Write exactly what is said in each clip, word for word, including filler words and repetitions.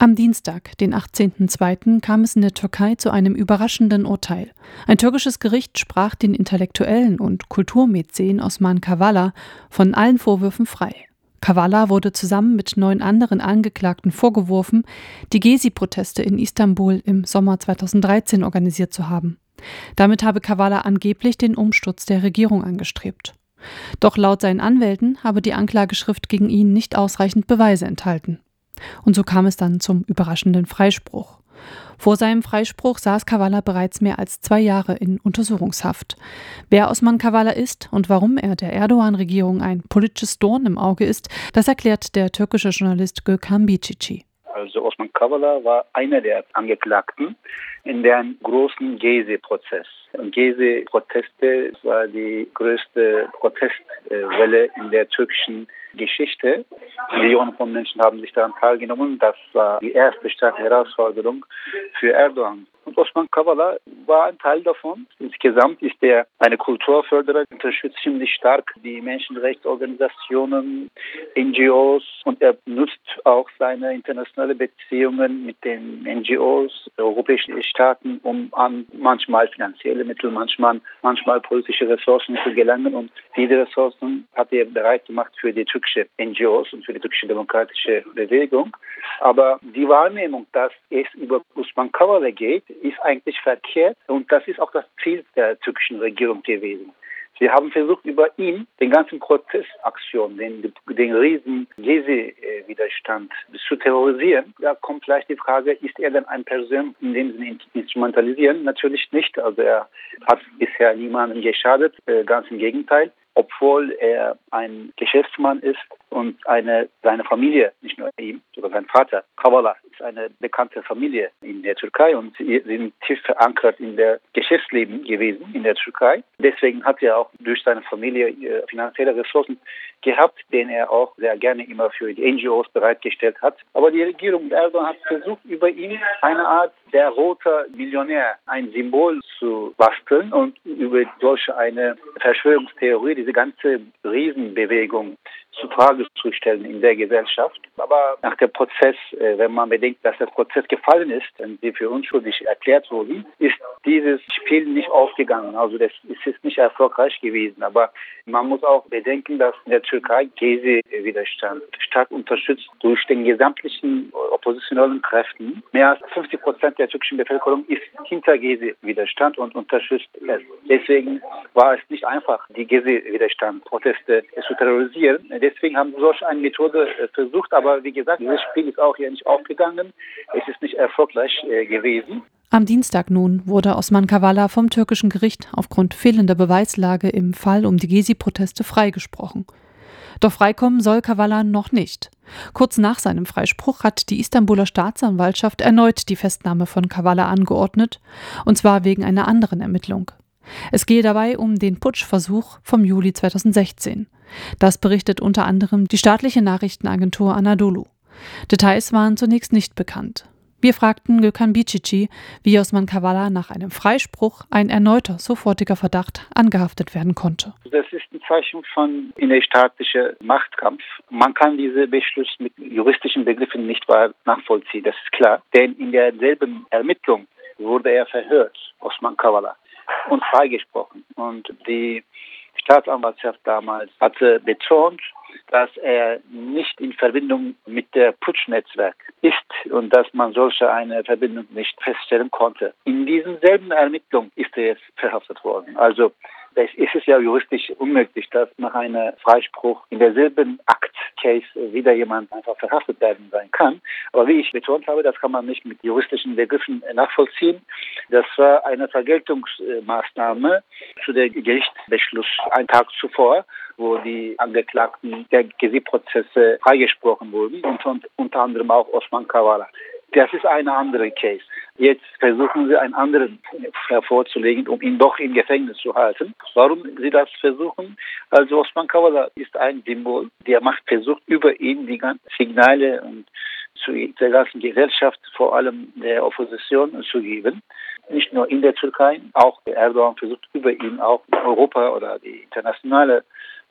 Am Dienstag, den achtzehnten zweiten, kam es in der Türkei zu einem überraschenden Urteil. Ein türkisches Gericht sprach den Intellektuellen und Kulturmäzen Osman Kavala von allen Vorwürfen frei. Kavala wurde zusammen mit neun anderen Angeklagten vorgeworfen, die Gezi-Proteste in Istanbul im Sommer zweitausenddreizehn organisiert zu haben. Damit habe Kavala angeblich den Umsturz der Regierung angestrebt. Doch laut seinen Anwälten habe die Anklageschrift gegen ihn nicht ausreichend Beweise enthalten. Und so kam es dann zum überraschenden Freispruch. Vor seinem Freispruch saß Kavala bereits mehr als zwei Jahre in Untersuchungshaft. Wer Osman Kavala ist und warum er der Erdogan-Regierung ein politisches Dorn im Auge ist, das erklärt der türkische Journalist Gökhan Biçici. Also Osman Kavala war einer der Angeklagten in dem großen Gezi-Prozess. Gezi-Proteste war die größte Protestwelle in der türkischen Geschichte. Millionen von Menschen haben sich daran teilgenommen. Das war die erste starke Herausforderung für Erdogan. Und Osman Kavala war ein Teil davon. Insgesamt ist er eine Kulturförderer, unterstützt ziemlich stark die Menschenrechtsorganisationen, N G Os, und er nutzt auch seine internationalen Beziehungen mit den N G Os, europäischen Staaten, um an manchmal finanzielle Mittel, manchmal, manchmal politische Ressourcen zu gelangen. Und diese Ressourcen hat er bereit gemacht für die türkische N G Os und für die türkische demokratische Bewegung. Aber die Wahrnehmung, dass es über Osman Kavala geht, ist eigentlich verkehrt, und das ist auch das Ziel der türkischen Regierung gewesen. Sie haben versucht, über ihn den ganzen Protestaktionen, den, den riesen Gezi-Widerstand zu terrorisieren. Da kommt vielleicht die Frage, ist er denn eine Person, in dem Sinne instrumentalisieren? Natürlich nicht. Also er hat bisher niemandem geschadet, ganz im Gegenteil. Obwohl er ein Geschäftsmann ist und eine, seine Familie, nicht nur ihm, sogar sein Vater, Kavala, ist eine bekannte Familie in der Türkei, und sie sind tief verankert in der Geschäftsleben gewesen in der Türkei. Deswegen hat er auch durch seine Familie äh, finanzielle Ressourcen gehabt, den er auch sehr gerne immer für die N G Os bereitgestellt hat. Aber die Regierung Erdogan hat versucht, über ihn eine Art der rote Millionär, ein Symbol zu basteln und über solche eine Verschwörungstheorie diese ganze Riesenbewegung zutage zu stellen in der Gesellschaft. Aber nach dem Prozess, wenn man bedenkt, dass der Prozess gefallen ist und sie für unschuldig erklärt wurden, ist dieses Spiel nicht aufgegangen. Also das ist nicht erfolgreich gewesen. Aber man muss auch bedenken, dass in der Türkei Gezi-Widerstand stark unterstützt durch den gesamtlichen oppositionellen Kräften. Mehr als fünfzig Prozent der türkischen Bevölkerung ist hinter Gezi-Widerstand und unterstützt es. Deswegen war es nicht einfach, die Gezi-Widerstand-Proteste zu terrorisieren. Deswegen haben sie solch eine Methode versucht. Aber wie gesagt, dieses Spiel ist auch hier nicht aufgegangen. Es ist nicht erfolgreich äh, gewesen. Am Dienstag nun wurde Osman Kavala vom türkischen Gericht aufgrund fehlender Beweislage im Fall um die Gezi-Proteste freigesprochen. Doch freikommen soll Kavala noch nicht. Kurz nach seinem Freispruch hat die Istanbuler Staatsanwaltschaft erneut die Festnahme von Kavala angeordnet, und zwar wegen einer anderen Ermittlung. Es gehe dabei um den Putschversuch vom Juli zweitausendsechzehn. Das berichtet unter anderem die staatliche Nachrichtenagentur Anadolu. Details waren zunächst nicht bekannt. Wir fragten Gökhan Biçici, wie Osman Kavala nach einem Freispruch ein erneuter sofortiger Verdacht angehaftet werden konnte. Das ist ein Zeichen von innerstaatlicher Machtkampf. Man kann diese Beschluss mit juristischen Begriffen nicht wahr nachvollziehen, das ist klar. Denn in derselben Ermittlung wurde er verhört, Osman Kavala, und freigesprochen. Und die Staatsanwaltschaft damals hatte betont, dass er nicht in Verbindung mit der Putschnetzwerk ist und dass man solche eine Verbindung nicht feststellen konnte. In diesen selben Ermittlungen ist er jetzt verhaftet worden. Also es ist ja juristisch unmöglich, dass nach einem Freispruch in derselben Akt-Case wieder jemand einfach verhaftet werden sein kann. Aber wie ich betont habe, das kann man nicht mit juristischen Begriffen nachvollziehen. Das war eine Vergeltungsmaßnahme zu der Gerichtsbeschluss einen Tag zuvor, wo die Angeklagten der Gezi-Prozesse freigesprochen wurden, und, und unter anderem auch Osman Kavala. Das ist eine andere Case. Jetzt versuchen sie einen anderen hervorzulegen, um ihn doch im Gefängnis zu halten. Warum sie das versuchen? Also Osman Kavala ist ein Symbol, der macht versucht, über ihn die ganzen Signale und zu der ganzen Gesellschaft, vor allem der Opposition, zu geben. Nicht nur in der Türkei, auch Erdogan versucht über ihn auch Europa oder die internationale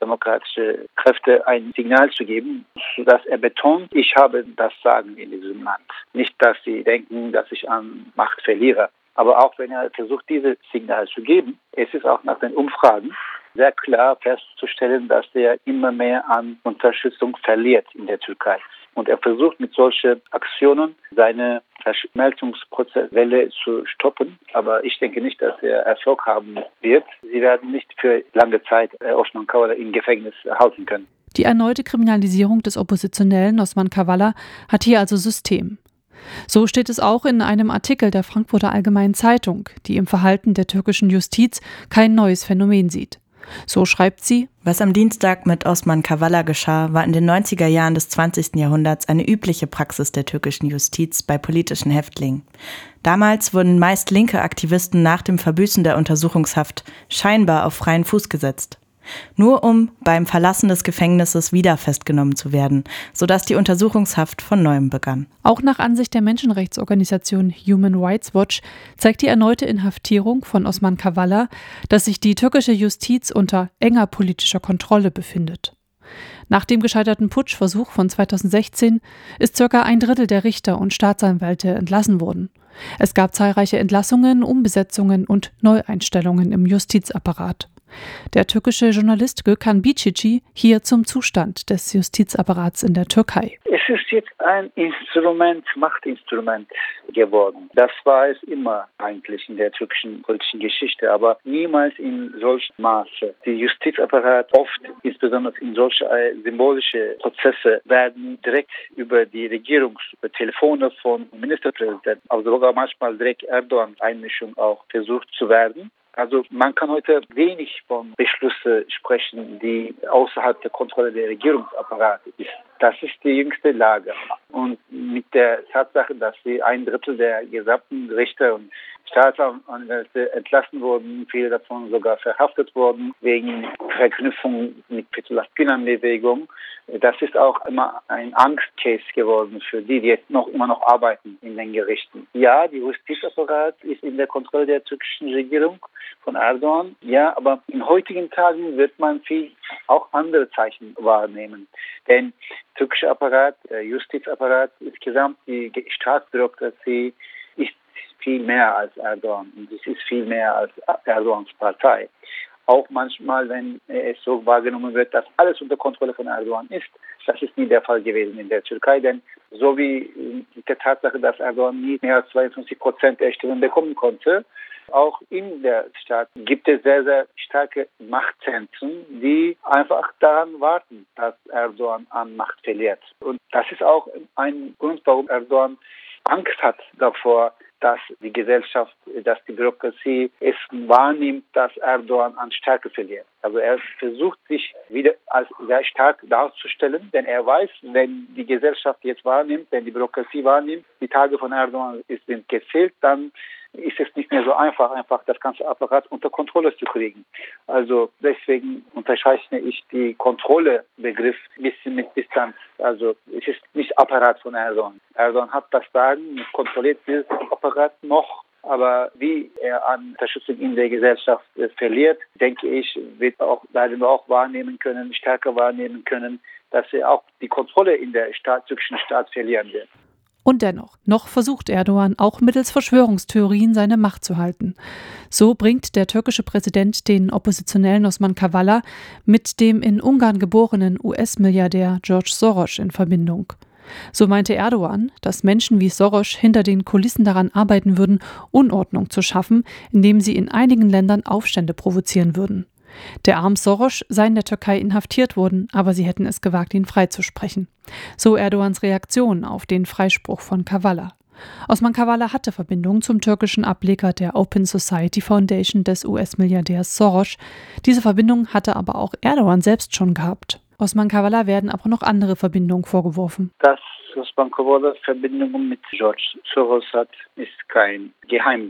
demokratische Kräfte ein Signal zu geben, sodass er betont, ich habe das Sagen in diesem Land. Nicht, dass sie denken, dass ich an Macht verliere. Aber auch wenn er versucht, dieses Signal zu geben, es ist auch nach den Umfragen sehr klar festzustellen, dass er immer mehr an Unterstützung verliert in der Türkei. Und er versucht mit solchen Aktionen seine Verschmelzungsprozesswelle zu stoppen. Aber ich denke nicht, dass er Erfolg haben wird. Sie werden nicht für lange Zeit Osman Kavala im Gefängnis halten können. Die erneute Kriminalisierung des Oppositionellen Osman Kavala hat hier also System. So steht es auch in einem Artikel der Frankfurter Allgemeinen Zeitung, die im Verhalten der türkischen Justiz kein neues Phänomen sieht. So schreibt sie: Was am Dienstag mit Osman Kavala geschah, war in den neunziger Jahren des zwanzigsten Jahrhunderts eine übliche Praxis der türkischen Justiz bei politischen Häftlingen. Damals wurden meist linke Aktivisten nach dem Verbüßen der Untersuchungshaft scheinbar auf freien Fuß gesetzt. Nur um beim Verlassen des Gefängnisses wieder festgenommen zu werden, sodass die Untersuchungshaft von neuem begann. Auch nach Ansicht der Menschenrechtsorganisation Human Rights Watch zeigt die erneute Inhaftierung von Osman Kavala, dass sich die türkische Justiz unter enger politischer Kontrolle befindet. Nach dem gescheiterten Putschversuch von zweitausendsechzehn ist circa ein Drittel der Richter und Staatsanwälte entlassen worden. Es gab zahlreiche Entlassungen, Umbesetzungen und Neueinstellungen im Justizapparat. Der türkische Journalist Gökhan Bicici hier zum Zustand des Justizapparats in der Türkei. Es ist jetzt ein Instrument, Machtinstrument geworden. Das war es immer eigentlich in der türkischen politischen Geschichte, aber niemals in solchem Maße. Der Justizapparat oft, insbesondere in solche symbolische Prozesse, werden direkt über die Regierungstelefone von Ministerpräsidenten, also sogar manchmal direkt Erdogan-Einmischung auch versucht zu werden. Also man kann heute wenig von Beschlüssen sprechen, die außerhalb der Kontrolle der Regierungsapparate ist. Das ist die jüngste Lage. Und mit der Tatsache, dass sie ein Drittel der gesamten Richter und Staatsanwälte entlassen wurden, viele davon sogar verhaftet wurden wegen Verknüpfung mit Fethullah Gülen-Bewegung. Das ist auch immer ein Angstcase geworden für die, die jetzt noch immer noch arbeiten in den Gerichten. Ja, die Justizapparat ist in der Kontrolle der türkischen Regierung von Erdogan. Ja, aber in heutigen Tagen wird man viel auch andere Zeichen wahrnehmen. Denn der türkische Apparat, der Justizapparat, insgesamt die Staatsbürokratie ist viel mehr als Erdogan und es ist viel mehr als Erdogans Partei. Auch manchmal, wenn es so wahrgenommen wird, dass alles unter Kontrolle von Erdogan ist, das ist nie der Fall gewesen in der Türkei, denn so wie mit der Tatsache, dass Erdogan nie mehr als zweiundfünfzig Prozent der Stimmen bekommen konnte, auch in der Stadt gibt es sehr, sehr starke Machtzentren, die einfach daran warten, dass Erdogan an Macht verliert. Und das ist auch ein Grund, warum Erdogan Angst hat davor, dass die Gesellschaft, dass die Bürokratie es wahrnimmt, dass Erdogan an Stärke verliert. Also er versucht sich wieder als sehr stark darzustellen, denn er weiß, wenn die Gesellschaft jetzt wahrnimmt, wenn die Bürokratie wahrnimmt, die Tage von Erdogan sind gezählt, dann ist es nicht mehr so einfach, einfach das ganze Apparat unter Kontrolle zu kriegen. Also deswegen unterscheide ich die Kontrollebegriff ein bisschen mit Distanz. Also es ist nicht Apparat von Erdogan. Erdogan hat das Sagen, kontrolliert dieses Apparat noch. Aber wie er an Unterstützung in der Gesellschaft äh, verliert, denke ich, wird auch, werden wir auch wahrnehmen können, stärker wahrnehmen können, dass er auch die Kontrolle in der Staat, türkischen Staat verlieren wird. Und dennoch, noch versucht Erdogan auch mittels Verschwörungstheorien seine Macht zu halten. So bringt der türkische Präsident den oppositionellen Osman Kavala mit dem in Ungarn geborenen U S-Milliardär George Soros in Verbindung. So meinte Erdogan, dass Menschen wie Soros hinter den Kulissen daran arbeiten würden, Unordnung zu schaffen, indem sie in einigen Ländern Aufstände provozieren würden. Der arm Soros sei in der Türkei inhaftiert worden, aber sie hätten es gewagt, ihn freizusprechen. So Erdogans Reaktion auf den Freispruch von Kavala. Osman Kavala hatte Verbindungen zum türkischen Ableger der Open Society Foundation des U S-Milliardärs Soros. Diese Verbindung hatte aber auch Erdogan selbst schon gehabt. Osman Kavala werden aber noch andere Verbindungen vorgeworfen. Dass Osman Kavala Verbindungen mit George Soros hat, ist kein Geheimnis.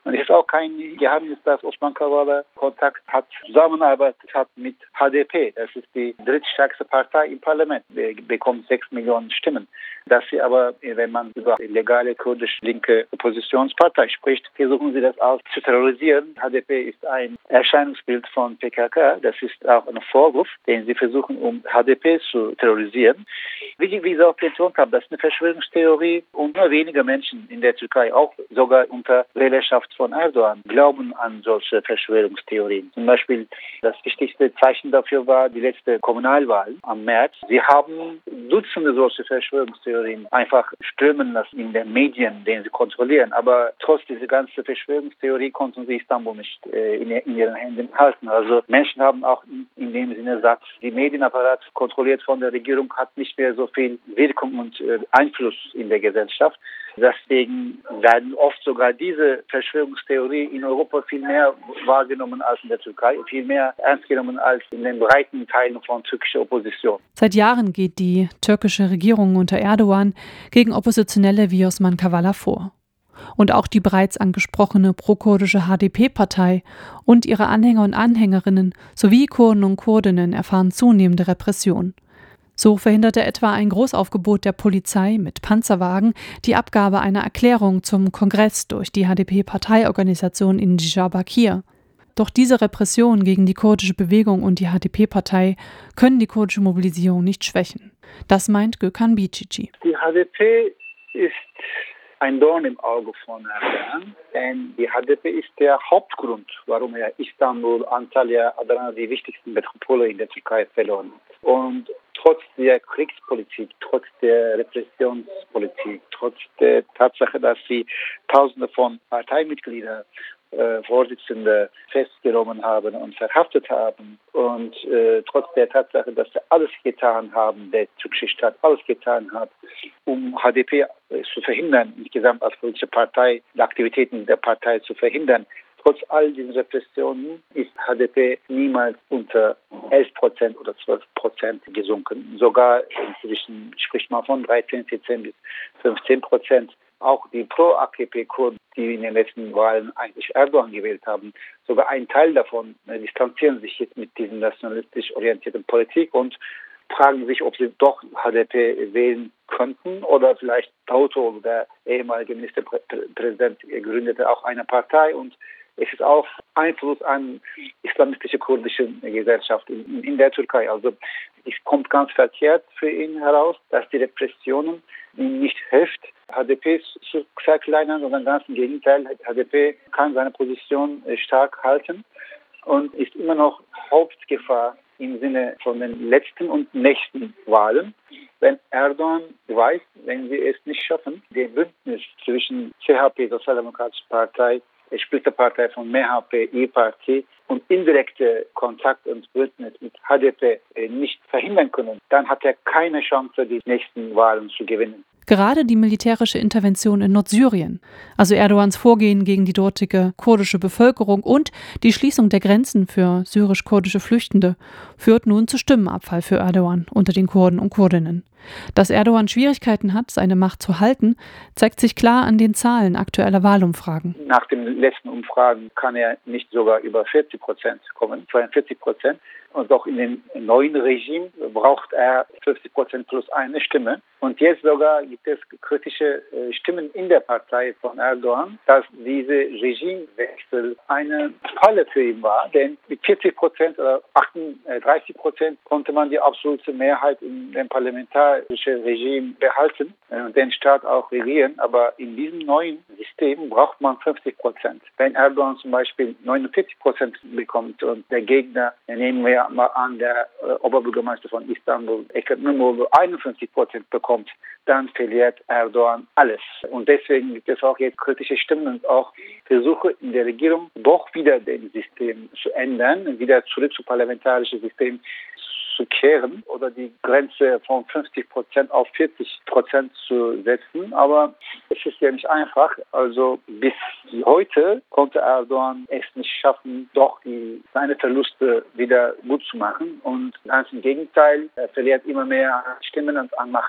Und es ist auch kein Geheimnis, dass Osman Kavala Kontakt hat, zusammenarbeitet hat mit H D P. Das ist die drittstärkste Partei im Parlament. Die bekommt sechs Millionen Stimmen. Dass sie aber, wenn man über legale kurdisch-linke Oppositionspartei spricht, versuchen sie das auch zu terrorisieren. H D P ist ein Erscheinungsbild von P K K. Das ist auch ein Vorwurf, den sie versuchen, um H D P zu terrorisieren. Wie, wie Sie auch betont haben, das ist eine Verschwörungstheorie und nur wenige Menschen in der Türkei, auch sogar unter Wählerschaft von Erdogan, glauben an solche Verschwörungstheorien. Zum Beispiel das wichtigste Zeichen dafür war die letzte Kommunalwahl am März. Sie haben Dutzende solche Verschwörungstheorien einfach strömen lassen in den Medien, den sie kontrollieren. Aber trotz dieser ganzen Verschwörungstheorie konnten sie Istanbul nicht äh, in, in ihren Händen halten. Also Menschen haben auch in, in dem Sinne gesagt, die Medienapparat kontrolliert von der Regierung hat nicht mehr so viel Wirkung und äh, Einfluss in der Gesellschaft. Deswegen werden oft sogar diese Verschwörungstheorie in Europa viel mehr wahrgenommen als in der Türkei, viel mehr ernst genommen als in den breiten Teilen von türkischer Opposition. Seit Jahren geht die türkische Regierung unter Erdogan gegen Oppositionelle wie Osman Kavala vor. Und auch die bereits angesprochene prokurdische H D P-Partei und ihre Anhänger und Anhängerinnen sowie Kurden und Kurdinnen erfahren zunehmende Repression. So verhinderte etwa ein Großaufgebot der Polizei mit Panzerwagen die Abgabe einer Erklärung zum Kongress durch die H D P-Parteiorganisation in Diyarbakir. Doch diese Repression gegen die kurdische Bewegung und die H D P-Partei können die kurdische Mobilisierung nicht schwächen. Das meint Gökhan Bicici. Die H D P ist ein Dorn im Auge von Erdogan, denn die H D P ist der Hauptgrund, warum er Istanbul, Antalya, Adana, die wichtigsten Metropole in der Türkei verloren hat. Und trotz der Kriegspolitik, trotz der Repressionspolitik, trotz der Tatsache, dass sie Tausende von Parteimitgliedern, äh, Vorsitzende festgenommen haben und verhaftet haben und äh, trotz der Tatsache, dass sie alles getan haben, der türkische Staat alles getan hat, um H D P äh, zu verhindern, insgesamt als politische Partei, die Aktivitäten der Partei zu verhindern. Trotz all diesen Repressionen ist H D P niemals unter elf Prozent oder zwölf Prozent gesunken. Sogar inzwischen spricht man von dreizehn, vierzehn bis fünfzehn Prozent. Auch die Pro-A K P-Kurden, die in den letzten Wahlen eigentlich Erdogan gewählt haben, sogar ein Teil davon äh, distanzieren sich jetzt mit dieser nationalistisch orientierten Politik und fragen sich, ob sie doch H D P wählen könnten oder vielleicht Davutoğlu, der ehemalige Ministerpräsident, gründete auch eine Partei und es ist auch Einfluss an islamistische kurdische Gesellschaft in, in der Türkei. Also es kommt ganz verkehrt für ihn heraus, dass die Repressionen ihm nicht hilft, H D P zu verkleinern, sondern ganz im Gegenteil. H D P kann seine Position stark halten und ist immer noch Hauptgefahr im Sinne von den letzten und nächsten Wahlen. Wenn Erdogan weiß, wenn sie es nicht schaffen, den Bündnis zwischen C H P, Sozialdemokratische Partei, Splitterpartei von M H P, İYİ Parti und indirekte Kontakt und Bündnis mit H D P nicht verhindern können, dann hat er keine Chance, die nächsten Wahlen zu gewinnen. Gerade die militärische Intervention in Nordsyrien, also Erdogans Vorgehen gegen die dortige kurdische Bevölkerung und die Schließung der Grenzen für syrisch-kurdische Flüchtende, führt nun zu Stimmenabfall für Erdogan unter den Kurden und Kurdinnen. Dass Erdogan Schwierigkeiten hat, seine Macht zu halten, zeigt sich klar an den Zahlen aktueller Wahlumfragen. Nach den letzten Umfragen kann er nicht sogar über vierzig Prozent kommen, zweiundvierzig Prozent. Und auch in dem neuen Regime braucht er fünfzig Prozent plus eine Stimme. Und jetzt sogar gibt es kritische Stimmen in der Partei von Erdogan, dass diese Regimewechsel eine Falle für ihn war. Denn mit vierzig Prozent oder achtunddreißig Prozent konnte man die absolute Mehrheit in dem parlamentarischen Regime behalten und den Staat auch regieren. Aber in diesem neuen System braucht man fünfzig Prozent. Wenn Erdogan zum Beispiel neunundvierzig Prozent bekommt und der Gegner, nehmen wir mal an, der äh, Oberbürgermeister von Istanbul, Ekrem İmamoğlu, einundfünfzig Prozent bekommt, dann verliert Erdogan alles. Und deswegen gibt es auch jetzt kritische Stimmen und auch Versuche in der Regierung, doch wieder das System zu ändern, wieder zurück zum parlamentarischen System zu kehren oder die Grenze von fünfzig Prozent auf vierzig Prozent zu setzen. Aber es ist ja nicht einfach. Also bis heute konnte Erdogan es nicht schaffen, doch die, seine Verluste wieder gut zu machen. Und ganz im Gegenteil, er verliert immer mehr Stimmen und an Macht.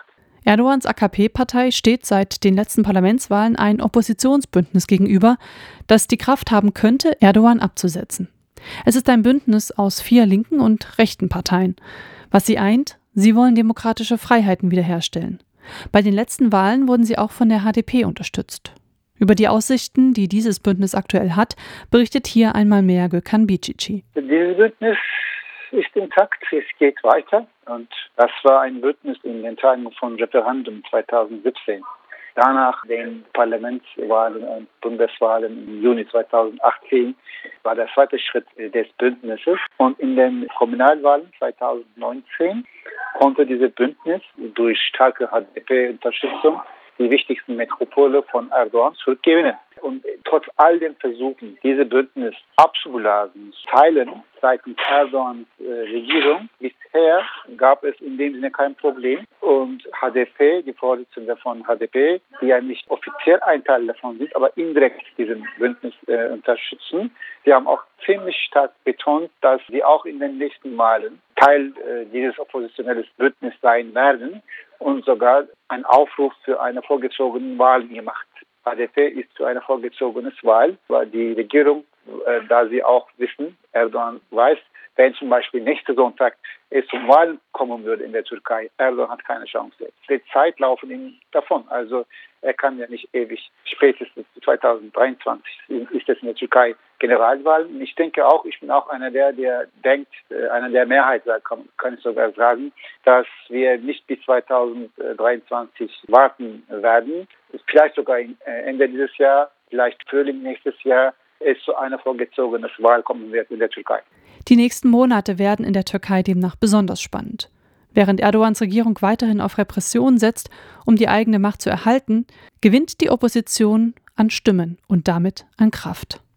Erdogans A K P-Partei steht seit den letzten Parlamentswahlen ein Oppositionsbündnis gegenüber, das die Kraft haben könnte, Erdogan abzusetzen. Es ist ein Bündnis aus vier linken und rechten Parteien. Was sie eint: Sie wollen demokratische Freiheiten wiederherstellen. Bei den letzten Wahlen wurden sie auch von der H D P unterstützt. Über die Aussichten, die dieses Bündnis aktuell hat, berichtet hier einmal mehr Gökhan Bicici. Dieses Bündnis ist intakt, es geht weiter und das war ein Bündnis in den Tagen von Referendum zweitausendsiebzehn. Danach den Parlamentswahlen und Bundeswahlen im Juni zweitausendachtzehn war der zweite Schritt des Bündnisses. Und in den Kommunalwahlen zweitausendneunzehn konnte dieses Bündnis durch starke H D P-Unterstützung die wichtigsten Metropole von Erdogan zurückgewinnen. Und trotz all den Versuchen, diese Bündnis abzublasen, teilen seitens Erdogans äh, Regierung, bisher gab es in dem Sinne kein Problem. Und H D P, die Vorsitzende von H D P, die ja nicht offiziell ein Teil davon sind, aber indirekt diesen Bündnis äh, unterstützen, die haben auch ziemlich stark betont, dass sie auch in den nächsten Malen Teil äh, dieses oppositionellen Bündnisses sein werden und sogar einen Aufruf für eine vorgezogene Wahl gemacht. H D P ist für eine vorgezogene Wahl, weil die Regierung, äh, da sie auch wissen, Erdogan weiß, wenn zum Beispiel nächsten Sonntag es zum Wahlen kommen würde in der Türkei, Erdogan hat keine Chance. Die Zeit laufen ihm davon. Also er kann ja nicht ewig, spätestens zweitausenddreiundzwanzig ist es in der Türkei Generalwahl. Und ich denke auch, ich bin auch einer der, der denkt, einer der Mehrheit, kann, kann ich sogar sagen, dass wir nicht bis zweitausenddreiundzwanzig warten werden. Vielleicht sogar Ende dieses Jahr, vielleicht Frühling nächstes Jahr, es zu einer vorgezogenen Wahl kommen wird in der Türkei. Die nächsten Monate werden in der Türkei demnach besonders spannend. Während Erdogans Regierung weiterhin auf Repression setzt, um die eigene Macht zu erhalten, gewinnt die Opposition an Stimmen und damit an Kraft.